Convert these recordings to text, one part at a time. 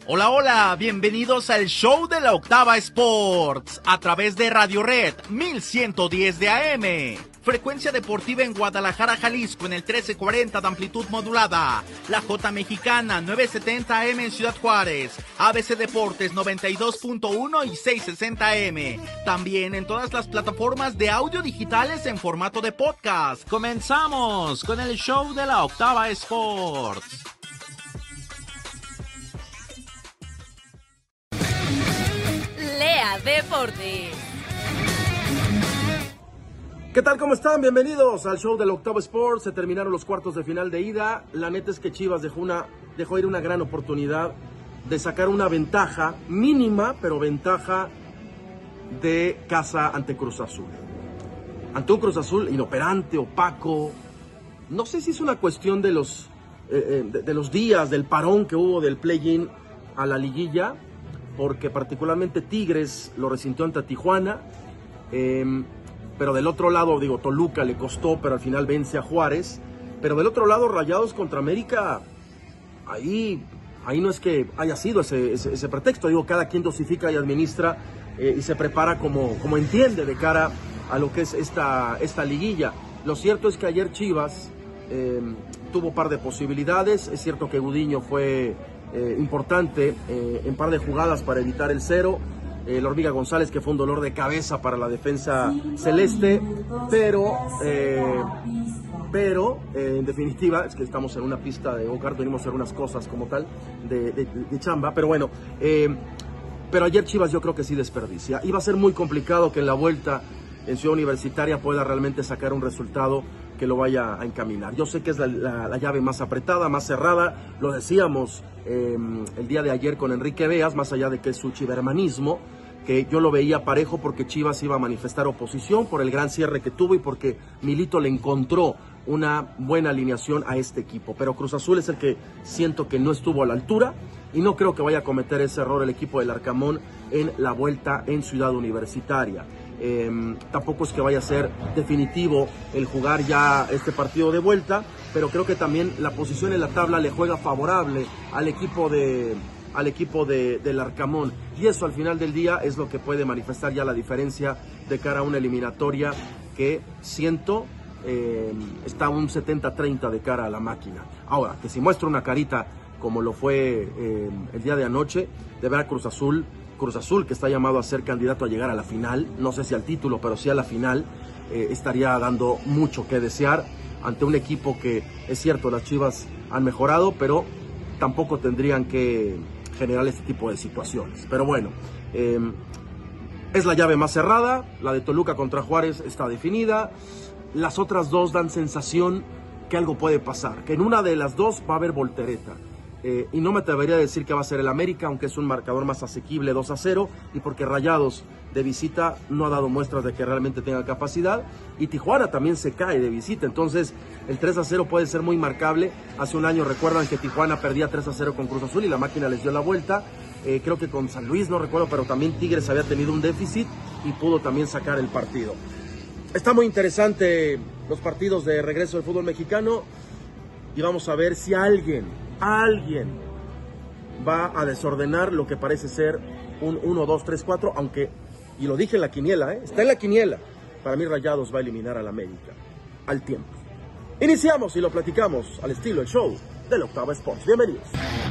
Hola, hola, bienvenidos al show de la Octava Sports, a través de Radio Red 1110 de AM. Frecuencia deportiva en Guadalajara, Jalisco, en el 1340 de amplitud modulada. La J Mexicana, 970 AM en Ciudad Juárez. ABC Deportes, 92.1 y 660 AM. También en todas las plataformas de audio digitales en formato de podcast. Comenzamos con el show de la Octava Sports. Lea Deportes. ¿Qué tal? ¿Cómo están? Bienvenidos al show del Octavo Sports. Se terminaron los cuartos de final de ida. La neta es que Chivas dejó ir una gran oportunidad de sacar una ventaja mínima, pero ventaja de casa ante Cruz Azul. Ante un Cruz Azul inoperante, opaco. No sé si es una cuestión de los días, del parón que hubo del play-in a la liguilla, porque particularmente Tigres lo resintió ante Tijuana. Pero del otro lado, Toluca le costó, pero al final vence a Juárez. Pero del otro lado, Rayados contra América, ahí no es que haya sido ese pretexto. Cada quien dosifica y administra y se prepara como entiende de cara a lo que es esta liguilla. Lo cierto es que ayer Chivas tuvo un par de posibilidades. Es cierto que Gudiño fue importante en par de jugadas para evitar el 0. La Hormiga González, que fue un dolor de cabeza para la defensa celeste, pero en definitiva, es que estamos en una pista de go-kart, venimos a hacer unas cosas como tal, de chamba, pero bueno, pero ayer Chivas yo creo que sí desperdicia. Iba a ser muy complicado que en la vuelta en Ciudad Universitaria pueda realmente sacar un resultado que lo vaya a encaminar. Yo sé que es la llave más apretada, más cerrada, lo decíamos el día de ayer con Enrique Beas, más allá de que es su chivermanismo, que yo lo veía parejo porque Chivas iba a manifestar oposición por el gran cierre que tuvo y porque Milito le encontró una buena alineación a este equipo. Pero Cruz Azul es el que siento que no estuvo a la altura y no creo que vaya a cometer ese error el equipo del Arcamón en la vuelta en Ciudad Universitaria. Tampoco es que vaya a ser definitivo el jugar ya este partido de vuelta, pero creo que también la posición en la tabla le juega favorable al equipo del Arcamón, y eso al final del día es lo que puede manifestar ya la diferencia de cara a una eliminatoria que siento está un 70-30 de cara a la máquina. Ahora, que si muestra una carita como lo fue el día de anoche, de ver a Cruz Azul, que está llamado a ser candidato a llegar a la final, no sé si al título, pero sí a la final, estaría dando mucho que desear ante un equipo que, es cierto, las Chivas han mejorado, pero tampoco tendrían que generar este tipo de situaciones. Pero bueno, es la llave más cerrada, la de Toluca contra Juárez está definida, las otras dos dan sensación que algo puede pasar, que en una de las dos va a haber voltereta. Y no me atrevería a decir que va a ser el América, aunque es un marcador más asequible, 2-0, y porque Rayados de visita no ha dado muestras de que realmente tenga capacidad, y Tijuana también se cae de visita, entonces el 3-0 puede ser muy marcable. Hace un año recuerdan que Tijuana perdía 3-0 con Cruz Azul y la máquina les dio la vuelta. Creo que con San Luis, no recuerdo, pero también Tigres había tenido un déficit y pudo también sacar el partido. Está muy interesante los partidos de regreso del fútbol mexicano y vamos a ver si alguien va a desordenar lo que parece ser un 1-2-3-4, aunque, y lo dije en la quiniela, está en la quiniela, para mí Rayados va a eliminar al América al tiempo. Iniciamos y lo platicamos al estilo el show del Octava Sports. Bienvenidos.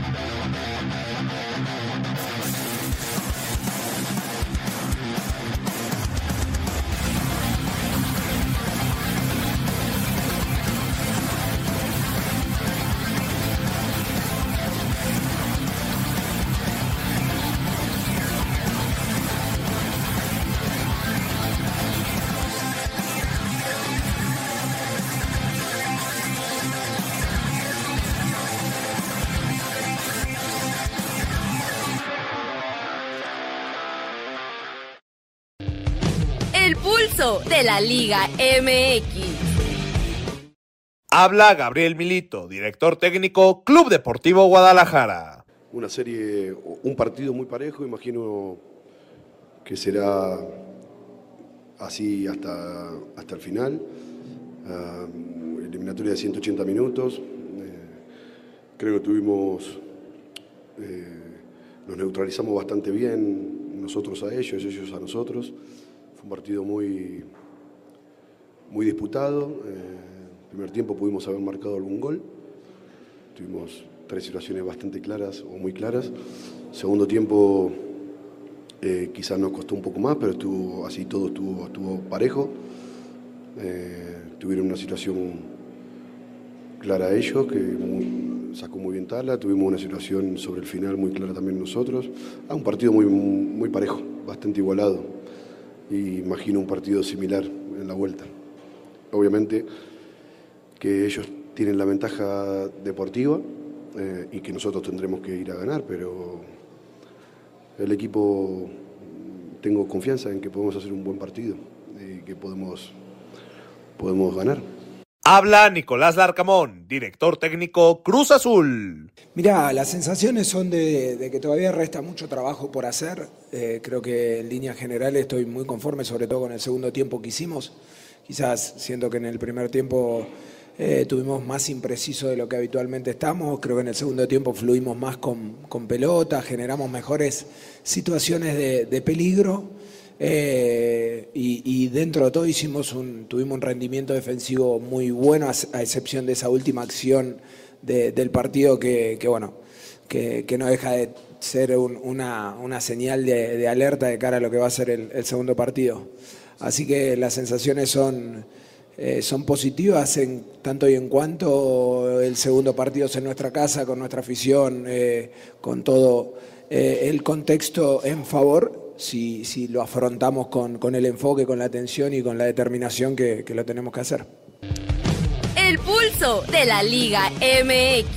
De la Liga MX. Habla Gabriel Milito, director técnico, Club Deportivo Guadalajara. Una serie, un partido muy parejo, imagino que será así hasta el final. Eliminatoria de 180 minutos. Creo que tuvimos nos neutralizamos bastante bien, nosotros a ellos, ellos a nosotros. Fue un partido muy disputado. Primer tiempo pudimos haber marcado algún gol. Tuvimos 3 situaciones bastante claras o muy claras. Segundo tiempo quizás nos costó un poco más, pero estuvo parejo. Tuvieron una situación clara ellos, que sacó muy bien Tala. Tuvimos una situación sobre el final muy clara también nosotros. Un partido muy parejo, bastante igualado. Y imagino un partido similar en la vuelta. Obviamente que ellos tienen la ventaja deportiva y que nosotros tendremos que ir a ganar, pero el equipo, tengo confianza en que podemos hacer un buen partido y que podemos ganar. Habla Nicolás Larcamón, director técnico Cruz Azul. Mirá, las sensaciones son de que todavía resta mucho trabajo por hacer. Creo que en líneas generales estoy muy conforme, sobre todo con el segundo tiempo que hicimos. Quizás siento que en el primer tiempo tuvimos más impreciso de lo que habitualmente estamos. Creo que en el segundo tiempo fluimos más con pelota, generamos mejores situaciones de peligro. Y dentro de todo tuvimos un rendimiento defensivo muy bueno, a excepción de esa última acción del partido que no deja de ser una señal de alerta de cara a lo que va a ser el segundo partido. Así que las sensaciones son positivas tanto y en cuanto el segundo partido es en nuestra casa, con nuestra afición, con todo el contexto en favor. Si lo afrontamos con el enfoque, con la atención y con la determinación que lo tenemos que hacer. El pulso de la Liga MX.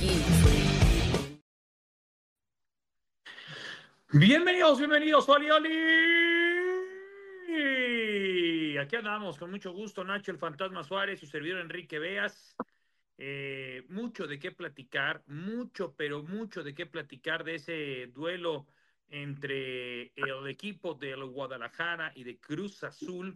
Bienvenidos, Oli. Aquí andamos con mucho gusto, Nacho, el Fantasma Suárez, su servidor Enrique Beas. Mucho de qué platicar, pero mucho de qué platicar de ese duelo entre el equipo del Guadalajara y de Cruz Azul,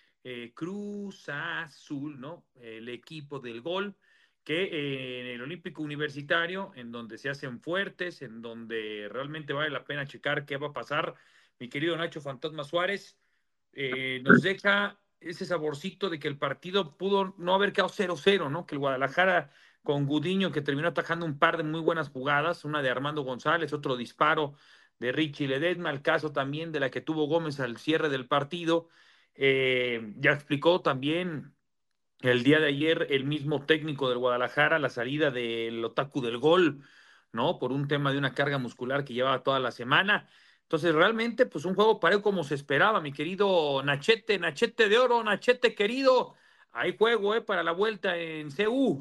¿no? El equipo del gol, que en el Olímpico Universitario, en donde se hacen fuertes, en donde realmente vale la pena checar qué va a pasar, mi querido Nacho Fantasma Suárez, nos deja ese saborcito de que el partido pudo no haber quedado 0-0, ¿no? Que el Guadalajara con Gudiño, que terminó atajando un par de muy buenas jugadas, una de Armando González, otro disparo de Richie Ledesma, el caso también de la que tuvo Gómez al cierre del partido. Ya explicó también el día de ayer el mismo técnico del Guadalajara la salida del Otaku del Gol, ¿no? Por un tema de una carga muscular que llevaba toda la semana. Entonces, realmente, pues un juego parejo como se esperaba, mi querido Nachete de oro, Nachete querido. Hay juego, para la vuelta en CU.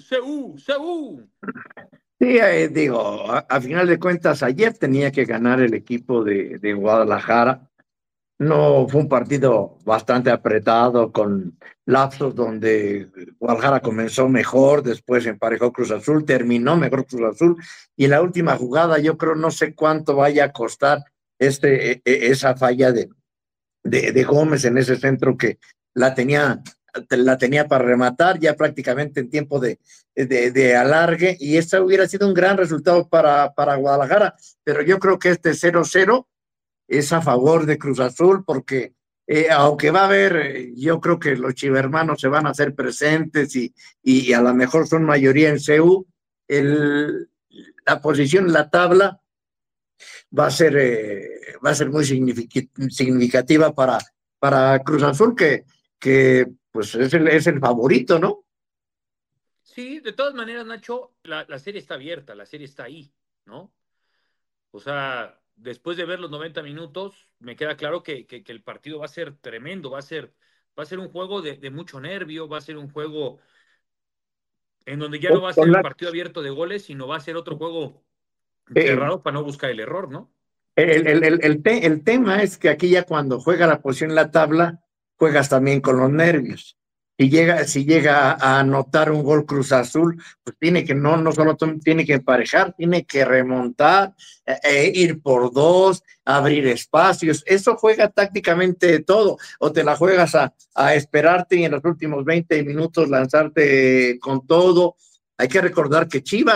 Sí, digo, a final de cuentas, ayer tenía que ganar el equipo de Guadalajara. No fue un partido bastante apretado, con lapsos donde Guadalajara comenzó mejor, después emparejó Cruz Azul, terminó mejor Cruz Azul, y en la última jugada yo creo, no sé cuánto vaya a costar esa falla de Gómez en ese centro que la tenía para rematar ya prácticamente en tiempo de alargue, y ese hubiera sido un gran resultado para Guadalajara, pero yo creo que este 0-0 es a favor de Cruz Azul, porque aunque va a haber, yo creo que los chivermanos se van a hacer presentes y a lo mejor son mayoría en CU, la posición en la tabla va a ser muy significativa para Cruz Azul, que pues es el favorito, ¿no? Sí, de todas maneras, Nacho, la serie está abierta, la serie está ahí, ¿no? O sea, después de ver los 90 minutos, me queda claro que el partido va a ser tremendo, va a ser un juego de mucho nervio, va a ser un juego en donde ya no va a ser el partido abierto de goles, sino va a ser otro juego cerrado para no buscar el error, ¿no? El tema es que aquí ya cuando juega la posición en la tabla, juegas también con los nervios. Si llega a anotar un gol Cruz Azul, pues tiene que no solo tiene que emparejar, tiene que remontar, ir por dos, abrir espacios. Eso juega tácticamente todo. O te la juegas a esperarte y en los últimos 20 minutos lanzarte con todo. Hay que recordar que Chivas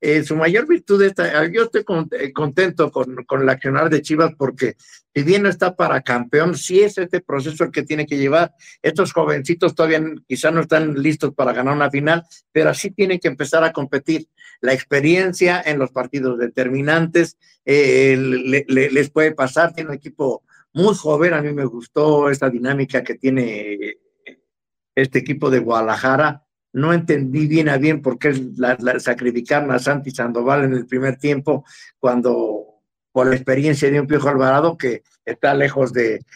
su mayor virtud yo estoy contento con el accionar de Chivas porque si bien no está para campeón, sí es este proceso el que tiene que llevar. Estos jovencitos todavía quizás no están listos para ganar una final, pero así tienen que empezar a competir. La experiencia en los partidos determinantes les puede pasar. Tiene un equipo muy joven, a mí me gustó esta dinámica que tiene este equipo de Guadalajara. No entendí bien a bien por qué sacrificaron a Santi Sandoval en el primer tiempo, cuando por la experiencia de un Piojo Alvarado que está lejos del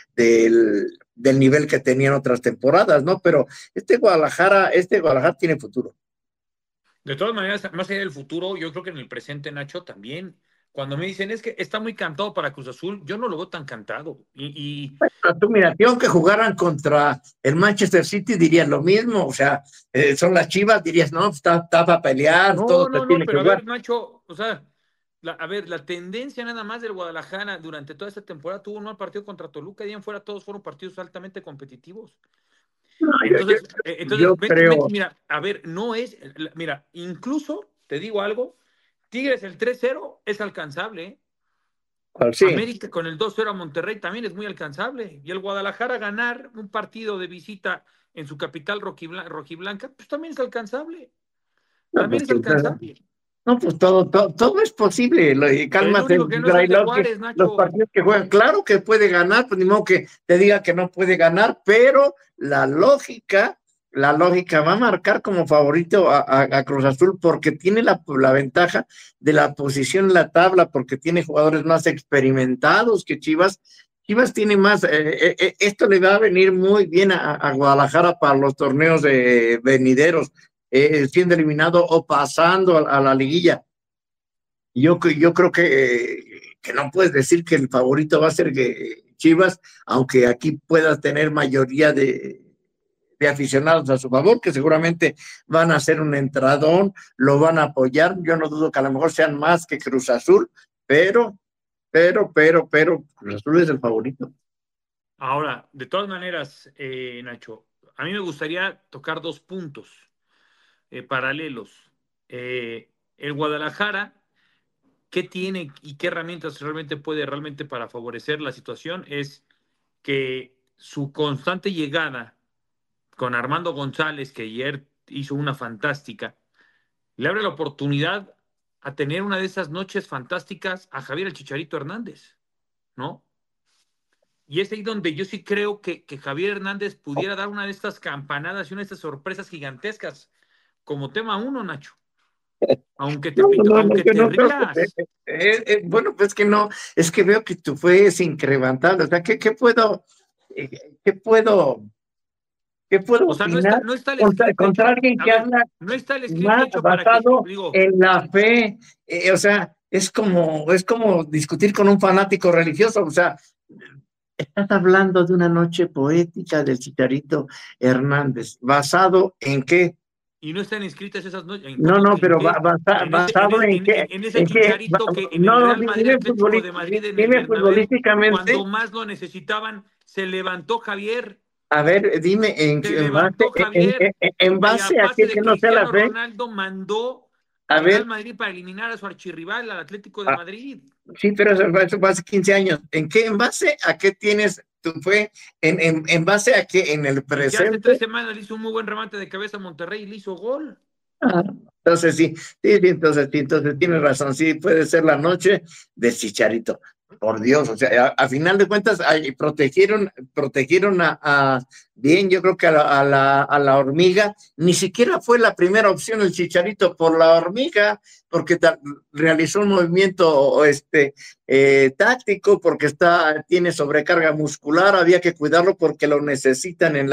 nivel que tenían otras temporadas, ¿no? Pero este Guadalajara tiene futuro. De todas maneras, más allá del futuro, yo creo que en el presente, Nacho, también. Cuando me dicen es que está muy cantado para Cruz Azul, yo no lo veo tan cantado. Bueno, tú mira, aunque jugaran contra el Manchester City dirías lo mismo, o sea, son las Chivas, dirías, no, está para pelear, todo se tiene que pero jugar. A ver, Nacho, o sea, la tendencia nada más del Guadalajara durante toda esta temporada tuvo un mal partido contra Toluca, y en fuera todos fueron partidos altamente competitivos. No, Entonces, yo creo... mira, a ver, no es, mira, incluso, te digo algo, Tigres el 3-0 es alcanzable, ¿eh? Sí. América con el 2-0 a Monterrey también es muy alcanzable. Y el Guadalajara ganar un partido de visita en su capital rojiblanca, pues también es alcanzable. También es alcanzable. No, pues todo es posible. Cálmate, el único que no es el de Juárez, Nacho. Los partidos que juegan, claro que puede ganar, pues ni modo que te diga que no puede ganar, pero la lógica va a marcar como favorito a Cruz Azul porque tiene la ventaja de la posición en la tabla, porque tiene jugadores más experimentados que Chivas. Chivas tiene más, esto le va a venir muy bien a Guadalajara para los torneos venideros, siendo eliminado o pasando a la liguilla. Yo creo que no puedes decir que el favorito va a ser Chivas, aunque aquí puedas tener mayoría de aficionados a su favor, que seguramente van a hacer un entradón, lo van a apoyar. Yo no dudo que a lo mejor sean más que Cruz Azul, pero Cruz Azul es el favorito. Ahora, de todas maneras, Nacho, a mí me gustaría tocar 2 puntos paralelos. El Guadalajara, ¿qué tiene y qué herramientas realmente puede para favorecer la situación? Es que su constante llegada con Armando González, que ayer hizo una fantástica, le abre la oportunidad a tener una de esas noches fantásticas a Javier el Chicharito Hernández, ¿no? Y es ahí donde yo sí creo que Javier Hernández pudiera dar una de estas campanadas y una de estas sorpresas gigantescas como tema 1, Nacho. Aunque te rías. Bueno, pues que no, es que veo que tú fues incrementable. O sea, ¿qué puedo o sea, opinar no está el contra alguien que habla no está el más hecho basado para que, en la fe? O sea, es como discutir con un fanático religioso. O sea, estás hablando de una noche poética del Chicharito Hernández. ¿Basado en qué? Y no están inscritas esas noches. No, pero basado en qué. En ese Chicharito que en el Real Madrid, Atlético de Madrid, en el Bernabéu, cuando más lo necesitaban, se levantó Javier. A ver, dime, en base a que no sea la fe. Ronaldo mandó al Real Madrid para eliminar a su archirrival, al Atlético de Madrid. Sí, pero eso fue hace 15 años. ¿En base a qué tienes tu fe? ¿En base a qué? En el presente. Ya hace 3 semanas le hizo un muy buen remate de cabeza a Monterrey y le hizo gol. Entonces sí, entonces tienes razón, sí, puede ser la noche de Chicharito. Por Dios, o sea, a final de cuentas protegieron bien, yo creo que a la hormiga. Ni siquiera fue la primera opción el Chicharito por la hormiga, porque realizó un movimiento táctico, porque tiene sobrecarga muscular, había que cuidarlo porque lo necesitan en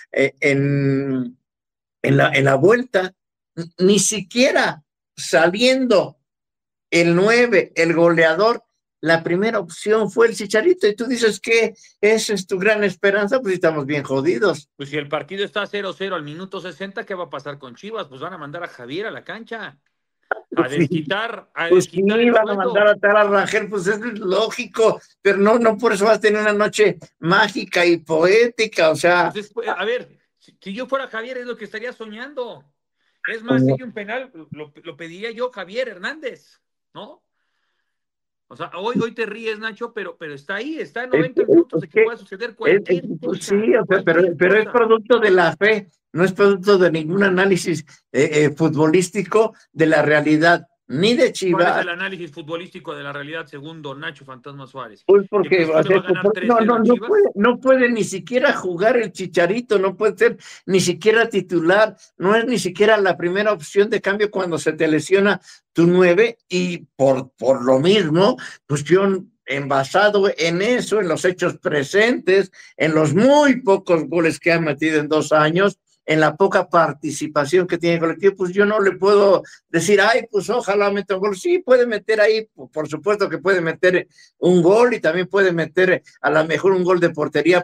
la vuelta. Ni siquiera saliendo el 9, el goleador, la primera opción fue el Chicharito, y tú dices que esa es tu gran esperanza, pues estamos bien jodidos. Pues si el partido está 0-0 al minuto 60, ¿qué va a pasar con Chivas? Pues van a mandar a Javier a la cancha a desquitar. Sí, van a mandar a Tara Rangel, pues es lógico, pero no por eso vas a tener una noche mágica y poética, o sea. Pues a ver, si yo fuera Javier es lo que estaría soñando. Es más, si hay un penal, lo pediría yo, Javier Hernández, ¿no? O sea, hoy te ríes, Nacho, pero está ahí, está en 90 minutos de que pueda suceder cualquier cosa. Sí, o sea, pero es producto de la fe, no es producto de ningún análisis futbolístico de la realidad, ni de ¿Cuál es Chivas. el análisis futbolístico de la realidad según Don Nacho Fantasma Suárez? Pues porque ¿Que Cruz Azul le va a ganar 3-0 a Chivas? no puede ni siquiera jugar el Chicharito, no puede ser ni siquiera titular, no es ni siquiera la primera opción de cambio cuando se te lesiona tu 9, y por lo mismo, pues yo, envasado en eso, en los hechos presentes, en los muy pocos goles que ha metido en 2 años, en la poca participación que tiene el colectivo, pues yo no le puedo decir, ay, pues ojalá meta un gol. Sí, puede meter ahí, por supuesto que puede meter un gol, y también puede meter a lo mejor un gol de portería,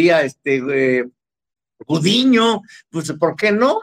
Gudiño, pues ¿por qué no?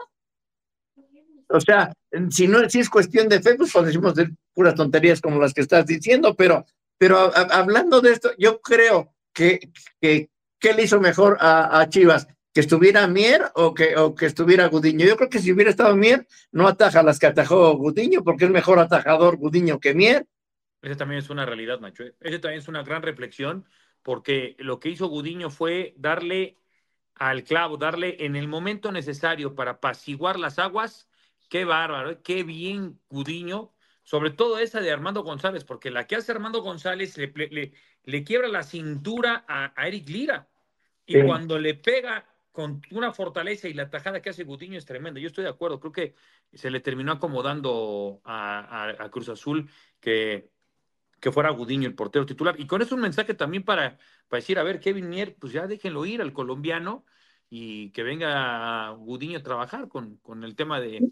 O sea, si es cuestión de fe, pues decimos de puras tonterías como las que estás diciendo, pero hablando de esto, yo creo que le hizo mejor a Chivas, que estuviera Mier o que estuviera Gudiño. Yo creo que si hubiera estado Mier, no ataja las que atajó Gudiño, porque es mejor atajador Gudiño que Mier. Esa también es una realidad, Nacho. Esa también es una gran reflexión, porque lo que hizo Gudiño fue darle al clavo, darle en el momento necesario para apaciguar las aguas. Qué bárbaro, qué bien Gudiño, sobre todo esa de Armando González, porque la que hace Armando González le quiebra la cintura a Eric Lira, y sí, cuando le pega con una fortaleza, y la tajada que hace Gudiño es tremenda. Yo estoy de acuerdo, creo que se le terminó acomodando a Cruz Azul que fuera Gudiño el portero titular. Y con eso un mensaje también para decir, a ver, Kevin Mier, pues ya déjenlo ir al colombiano, y que venga Gudiño a trabajar con el tema de...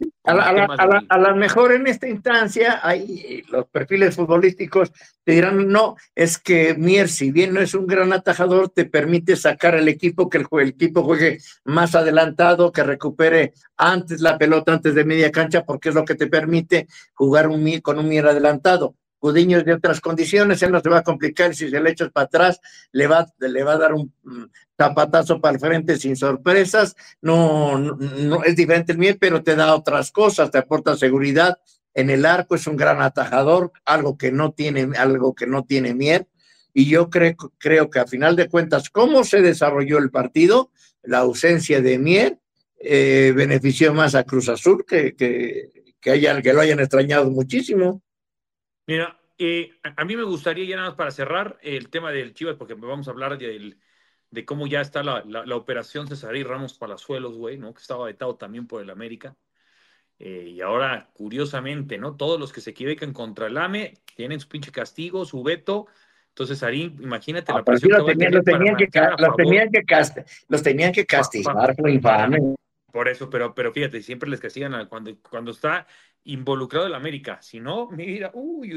A lo mejor en esta instancia, ahí los perfiles futbolísticos te dirán, no, es que Mier, si bien no es un gran atajador, te permite sacar al equipo, que el equipo juegue más adelantado, que recupere antes la pelota, antes de media cancha, porque es lo que te permite jugar con un Mier adelantado. Gudiño es de otras condiciones, él no se va a complicar, si se le echas para atrás, le va a dar un zapatazo para el frente sin sorpresas. No es diferente el Mier, pero te da otras cosas, te aporta seguridad en el arco, es un gran atajador, algo que no tiene Mier. Y yo creo que a final de cuentas, cómo se desarrolló el partido, la ausencia de Mier benefició más a Cruz Azul que lo hayan extrañado muchísimo. Mira, a mí me gustaría, ya nada más para cerrar, el tema del Chivas, porque vamos a hablar de cómo ya está la operación Cesarí Ramos Palazuelos, güey, ¿no? Que estaba vetado también por el América. Y ahora, curiosamente, ¿no? Todos los que se equivocan contra el AME tienen su pinche castigo, su veto. Entonces, Sarín, imagínate la presión que va a tener para marcar a favor. Los tenían que castigar, fue infame. Por eso, pero fíjate, siempre les castigan cuando está involucrado el América. Si no, mira,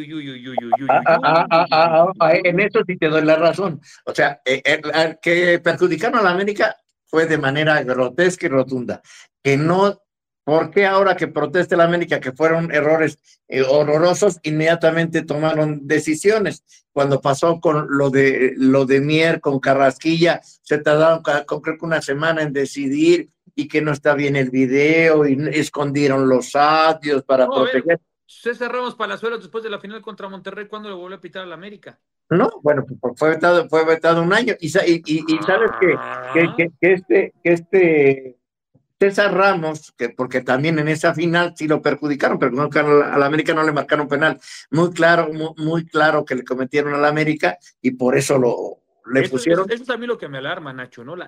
en eso sí te doy la razón. O sea, que perjudicaron a la América fue de manera grotesca y rotunda. Que no, ¿por qué ahora que proteste la América, que fueron errores horrorosos, inmediatamente tomaron decisiones? Cuando pasó con lo de Mier, con Carrasquilla, se tardaron creo que una semana en decidir, y que no está bien el video, y escondieron los audios para proteger. César Ramos Palazuelos, después de la final contra Monterrey, ¿cuándo le volvió a pitar a la América? No, bueno, fue vetado un año, y sabes que César Ramos, porque también en esa final sí lo perjudicaron, pero no, a la América no le marcaron penal. Muy claro que le cometieron a la América, y por eso le pusieron. Eso es a mí lo que me alarma, Nacho, ¿no?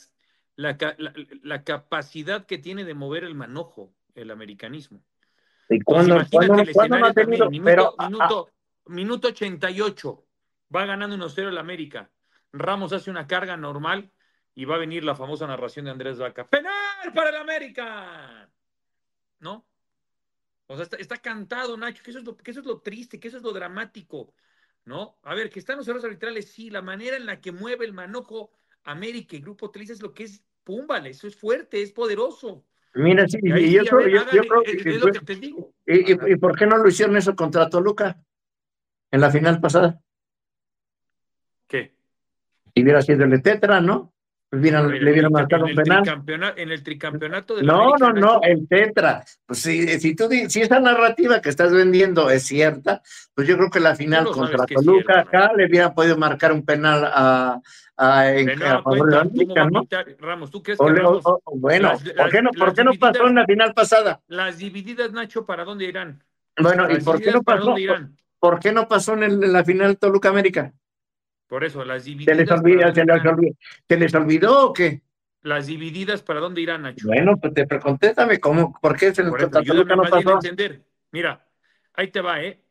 La capacidad que tiene de mover el manojo el americanismo. ¿Y cuándo no ha tenido? Minuto 88, va ganando 1-0 el América. Ramos hace una carga normal, y va a venir la famosa narración de Andrés Vaca. ¡Penal para el América! ¿No? O sea, está cantado, Nacho, que eso es lo triste, que eso es lo dramático, ¿no? A ver, que están los errores arbitrales, sí, la manera en la que mueve el manojo América y Grupo Televisa es lo que es púmbale, eso es fuerte, es poderoso. Mira, sí, y yo creo que es lo que te digo. ¿Y por qué no lo hicieron eso contra Toluca en la final pasada? ¿Qué? Y hubiera sido el tetra, ¿no? Pues A ver, le vieron marcar un penal. En el tricampeonato de la No, América, no, Nacho, el Tetra. Pues si esa narrativa que estás vendiendo es cierta, pues yo creo que la tú final lo sabes contra que es cierto, Toluca Nacho. acá le hubiera podido marcar un penal a De nueva favor de la cuenta, ¿cómo va América, a ¿no? pitar Ramos? ¿Tú crees que Ramos, Bueno, ¿por las qué no pasó divididas, en la final pasada? las divididas, Nacho, ¿para dónde irán? Bueno, ¿y Las por qué divididas, no ¿para pasó? dónde irán? ¿Por qué no pasó en la final Toluca América? Por eso, las ¿Se les divididas, ¿para dónde irán? se les olvidó o qué? Las divididas, ¿para dónde irán, Nacho? Bueno, pues contéstame, ¿por qué Por eso, contra Toluca ayúdame no más bien a pasó? entender. Mira, ahí te va, ¿eh?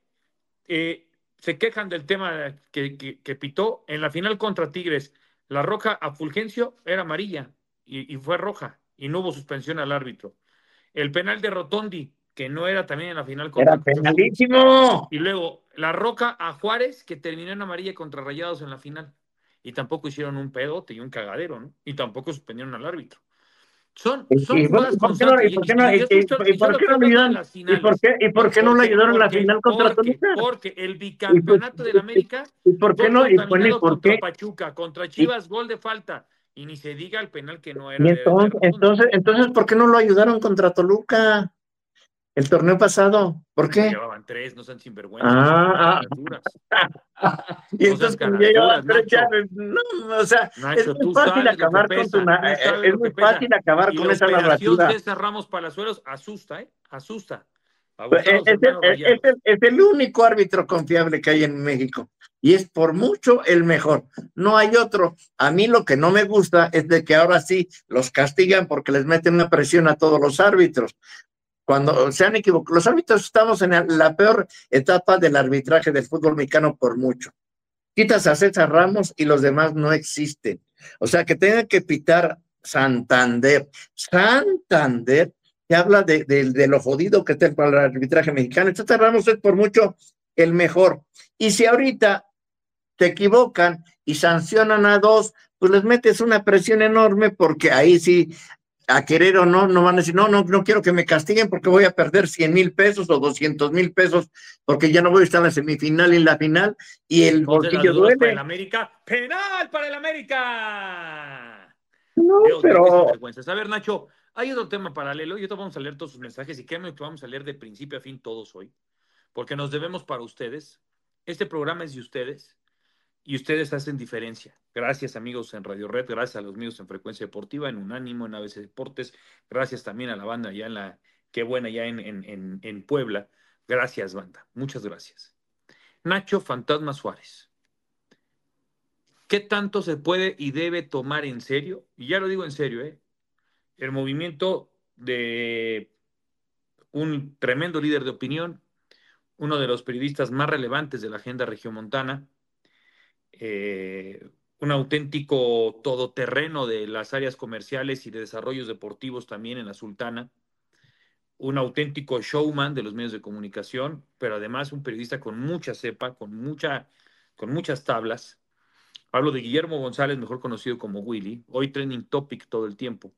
Se quejan del tema que pitó en la final contra Tigres. La roja a Fulgencio era amarilla y fue roja y no hubo suspensión al árbitro. El penal de Rotondi, que no era también en la final Era contra Cruz Azul. penalísimo. Y luego la roja a Juárez, que terminó en amarilla contra Rayados en la final. Y tampoco hicieron un pedote y un cagadero, ¿no? Y tampoco suspendieron al árbitro. Son jugadas constantes. ¿Y por qué no le ayudaron? ¿Y por qué no le ayudaron en la final contra Toluca? Porque el bicampeonato del América ¿Y por qué fue no? contaminado ¿Por contra qué? Pachuca, contra Y, Chivas, gol de falta. Y ni se diga el penal que no era y de Rotondi. entonces, ¿por qué no lo ayudaron contra Toluca el torneo pasado? ¿Por Ya qué? llevaban 3, no sean sinvergüenzas, no Ah, sean caraduras. y No entonces sean como ya llevaban caraduras, 3 Nacho. no, o sea, es Nacho, muy tú fácil sabes lo que acabar con pesa, tú sabes es lo que muy pesa. fácil acabar Y con la esa operación narrativa. César Ramos Palazuelos asusta, ¿eh? Asusta. A Pues, Gustavo Serrano Rayados. Es el único árbitro confiable que hay en México y es por mucho el mejor. No hay otro. A mí lo que no me gusta es de que ahora sí los castigan porque les meten una presión a todos los árbitros. Cuando se han equivocado, los árbitros estamos en la peor etapa del arbitraje del fútbol mexicano por mucho. Quitas a César Ramos y los demás no existen. O sea, que tengan que pitar Santander. Santander que habla de lo jodido que está para el arbitraje mexicano. César Ramos es por mucho el mejor. Y si ahorita te equivocan y sancionan a 2, pues les metes una presión enorme porque ahí sí, a querer o no, no van a decir, no quiero que me castiguen porque voy a perder 100,000 pesos o 200,000 pesos porque ya no voy a estar en la semifinal y en la final y el Entonces, bolsillo las dudas para el duele. América. ¡Penal para el América! No, Dios mío, qué pero sinvergüenzas. A ver, Nacho, hay otro tema paralelo. Yo te vamos a leer todos sus mensajes y créeme que vamos a leer de principio a fin todos hoy, porque nos debemos para ustedes. Este programa es de ustedes y ustedes hacen diferencia. Gracias, amigos en Radio Red, gracias a los amigos en Frecuencia Deportiva, en Unánimo, en ABC Deportes, gracias también a la banda allá qué buena, ya en Puebla. Gracias, banda, muchas gracias. Nacho Fantasma Suárez. ¿Qué tanto se puede y debe tomar en serio? Y ya lo digo en serio, el movimiento de un tremendo líder de opinión, uno de los periodistas más relevantes de la agenda regiomontana, un auténtico todoterreno de las áreas comerciales y de desarrollos deportivos también en la Sultana, un auténtico showman de los medios de comunicación, pero además un periodista con mucha cepa, con muchas tablas. Hablo de Guillermo González, mejor conocido como Willy, hoy trending topic todo el tiempo.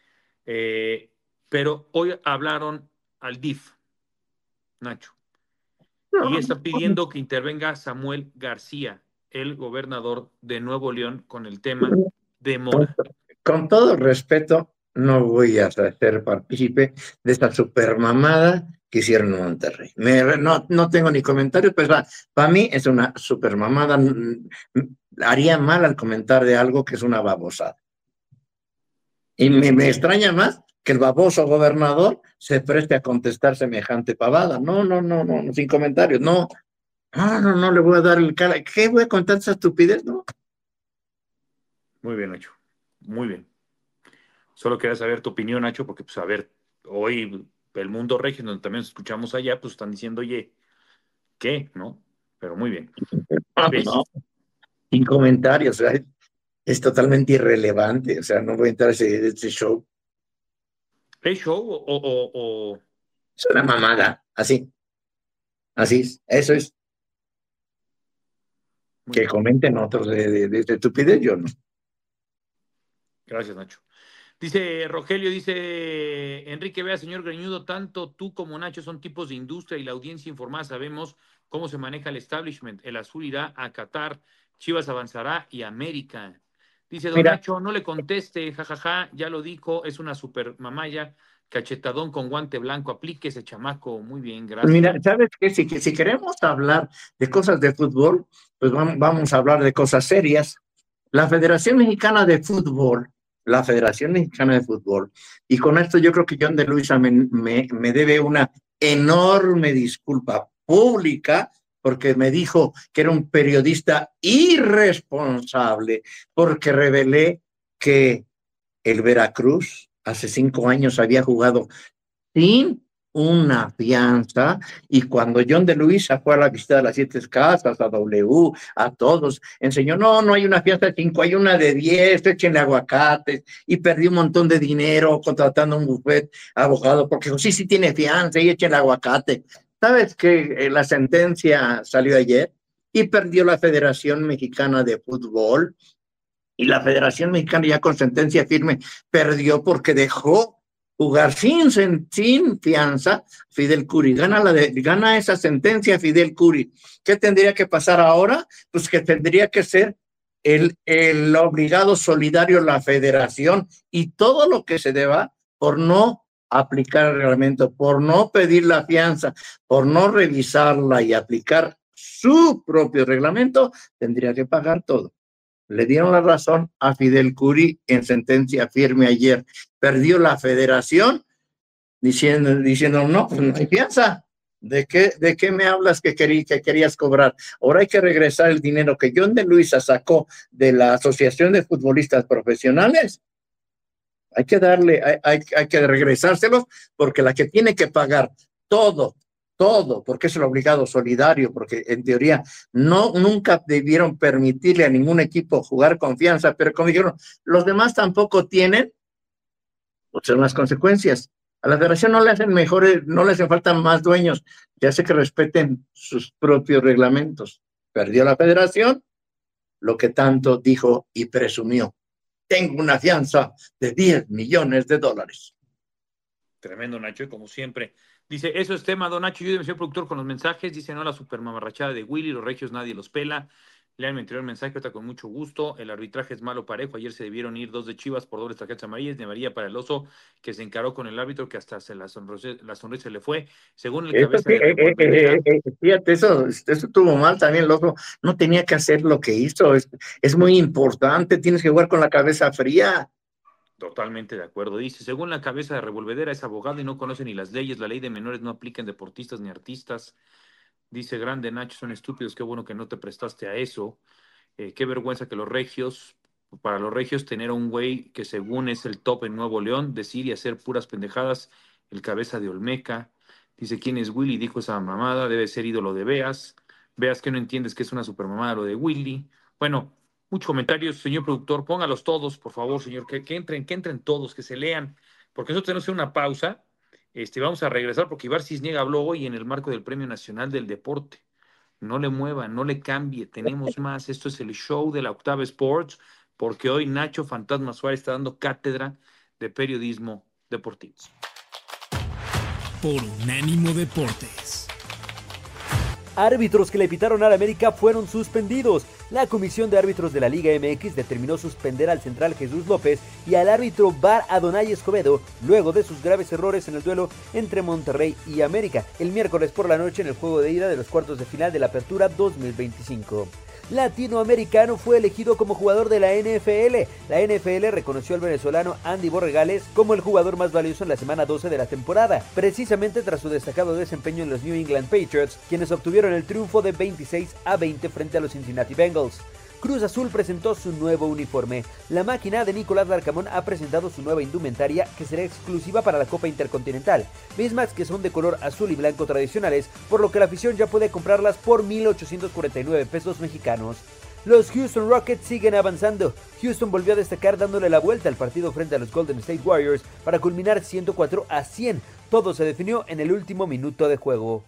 Pero hoy hablaron al DIF, Nacho, y está pidiendo que intervenga Samuel García, el gobernador de Nuevo León, con el tema de Mora. con todo respeto, no voy a ser partícipe de esta supermamada que hicieron en Monterrey. No tengo ni comentarios, pues para mí es una supermamada. Haría mal al comentar de algo que es una babosada. Y me extraña más que el baboso gobernador se preste a contestar semejante pavada. No, sin comentarios, no, le voy a dar el cara. ¿Qué voy a contar esa estupidez? No. Muy bien, Nacho, muy bien. Solo quería saber tu opinión, Nacho, porque, pues, a ver, hoy el Mundo Regio, donde también escuchamos allá, pues están diciendo, oye, ¿qué? ¿No? Pero muy bien. No, sin comentarios, o sea, es totalmente irrelevante, o sea, no voy a entrar a ese show. ¿Es show o...? Es una mamada, así es, eso es. Muy Que bien. comenten otros de estupidez, yo no. Gracias, Nacho. Dice Rogelio, dice Enrique, vea, señor Greñudo, tanto tú como Nacho son tipos de industria y la audiencia informada sabemos cómo se maneja el establishment. El azul irá a Qatar, Chivas avanzará y América. Dice Don Mira, Nacho, no le conteste, jajaja, ya lo dijo, es una super mamaya, cachetadón con guante blanco, aplique ese chamaco. Muy bien, mira, gracias. ¿sabes qué? Si queremos hablar de cosas de fútbol, pues vamos a hablar de cosas serias. La Federación Mexicana de Fútbol, la Federación Mexicana de Fútbol, y con esto yo creo que John de Luisa me debe una enorme disculpa pública porque me dijo que era un periodista irresponsable porque revelé que el Veracruz hace 5 años había jugado sin una fianza, y cuando John de Luisa fue a la visita de las 7 casas, a W, a todos, enseñó, no hay una fianza de 5, hay una de 10, échenle aguacates, y perdí un montón de dinero contratando un buffet abogado, porque sí tiene fianza, y échenle aguacate. ¿Sabes que la sentencia salió ayer? Y perdió la Federación Mexicana de Fútbol, y la Federación Mexicana ya con sentencia firme perdió porque dejó jugar sin fianza Fidel Curi. Gana esa sentencia Fidel Curi. ¿Qué tendría que pasar ahora? Pues que tendría que ser el obligado solidario la Federación y todo lo que se deba por no aplicar el reglamento, por no pedir la fianza, por no revisarla y aplicar su propio reglamento, tendría que pagar todo. Le dieron la razón a Fidel Curi en sentencia firme ayer. Perdió la Federación diciendo no, pues no hay fianza. ¿De qué me hablas que querías cobrar? Ahora hay que regresar el dinero que John de Luisa sacó de la Asociación de Futbolistas Profesionales. Hay que regresárselos porque la que tiene que pagar todo, porque es el obligado solidario, porque en teoría nunca debieron permitirle a ningún equipo jugar confianza, pero como dijeron, los demás tampoco tienen, pues son las consecuencias. A la federación no le hacen falta más dueños, ya hace que respeten sus propios reglamentos. Perdió la federación, lo que tanto dijo y presumió. Tengo una fianza de $10 millones. Tremendo, Nacho, y como siempre. Dice, eso es tema, don Nacho, ayúdeme, señor productor, con los mensajes. Dice, no, la supermamarrachada de Willy, los regios nadie los pela. Lean mi anterior mensaje, ahorita con mucho gusto. El arbitraje es malo parejo. Ayer se debieron ir 2 de Chivas por dobles tarjetas amarillas. De María para el Oso, que se encaró con el árbitro, que hasta la sonrisa le fue. Según el Eso cabeza sí, de revolvedera. fíjate, eso estuvo mal también, loco. No tenía que hacer lo que hizo. Es muy importante, tienes que jugar con la cabeza fría. Totalmente de acuerdo. Dice, según la cabeza de revolvedera, es abogado y no conoce ni las leyes. La ley de menores no aplica en deportistas ni artistas. Dice, grande Nacho, son estúpidos. Qué bueno que no te prestaste a eso. Qué vergüenza que para los regios, tener a un güey que según es el top en Nuevo León, decir y hacer puras pendejadas, el cabeza de Olmeca. Dice, ¿quién es Willy? Dijo esa mamada, debe ser ídolo de Beas. Veas que no entiendes que es una supermamada lo de Willy. Bueno, muchos comentarios, señor productor, póngalos todos, por favor, señor, que entren todos, que se lean, porque nosotros tenemos que hacer una pausa. Vamos a regresar porque Ibar Cisniega habló hoy en el marco del Premio Nacional del Deporte. No le mueva, no le cambie, tenemos más. Esto es el show de la Octava Sports, porque hoy Nacho Fantasma Suárez está dando cátedra de periodismo deportivo. Por Unánimo Deportes. Árbitros que le pitaron al América fueron suspendidos. La Comisión de Árbitros de la Liga MX determinó suspender al central Jesús López y al árbitro VAR Adonai Escobedo luego de sus graves errores en el duelo entre Monterrey y América el miércoles por la noche en el juego de ida de los cuartos de final de la Apertura 2025. Latinoamericano fue elegido como jugador de la NFL. La NFL reconoció al venezolano Andy Borregales como el jugador más valioso en la semana 12 de la temporada, precisamente tras su destacado desempeño en los New England Patriots, quienes obtuvieron el triunfo de 26-20 frente a los Cincinnati Bengals. Cruz Azul presentó su nuevo uniforme. La máquina de Nicolás Larcamón ha presentado su nueva indumentaria que será exclusiva para la Copa Intercontinental, mismas que son de color azul y blanco tradicionales, por lo que la afición ya puede comprarlas por 1,849 pesos mexicanos. Los Houston Rockets siguen avanzando. Houston volvió a destacar dándole la vuelta al partido frente a los Golden State Warriors para culminar 104-100. Todo se definió en el último minuto de juego.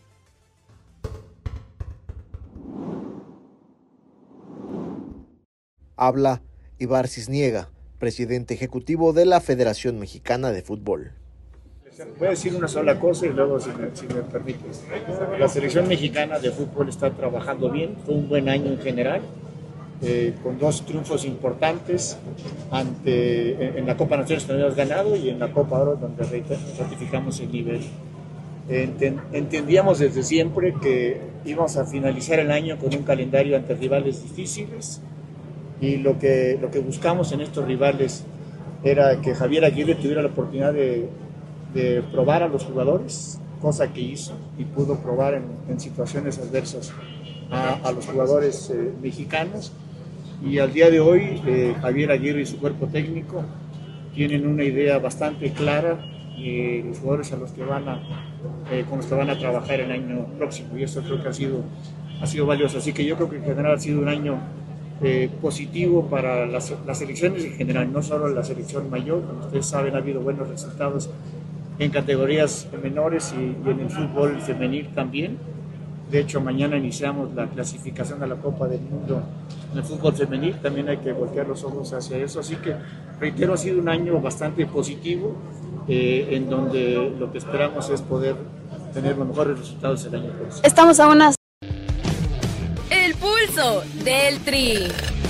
Habla Ibar Cisniega, presidente ejecutivo de la Federación Mexicana de Fútbol. Voy a decir una sola cosa y luego, si me permites. La selección mexicana de fútbol está trabajando bien, fue un buen año en general. con 2 triunfos importantes en la Copa Naciones que habíamos ganado y en la Copa Oro donde ratificamos el nivel. Entendíamos desde siempre que íbamos a finalizar el año con un calendario ante rivales difíciles y lo que buscamos en estos rivales era que Javier Aguirre tuviera la oportunidad de probar a los jugadores, cosa que hizo y pudo probar en situaciones adversas a los jugadores mexicanos. Y al día de hoy Javier Aguirre y su cuerpo técnico tienen una idea bastante clara de los jugadores con los que van a trabajar el año próximo, y eso creo que ha sido valioso. Así que yo creo que en general ha sido un año positivo para las selecciones en general, no solo la selección mayor. Como ustedes saben, ha habido buenos resultados en categorías menores y en el fútbol femenil también. De hecho, mañana iniciamos la clasificación a la Copa del Mundo en el fútbol femenil. También hay que voltear los ojos hacia eso. Así que, reitero, ha sido un año bastante positivo, en donde lo que esperamos es poder tener los mejores resultados el año próximo. Estamos a unas... El pulso del Tri.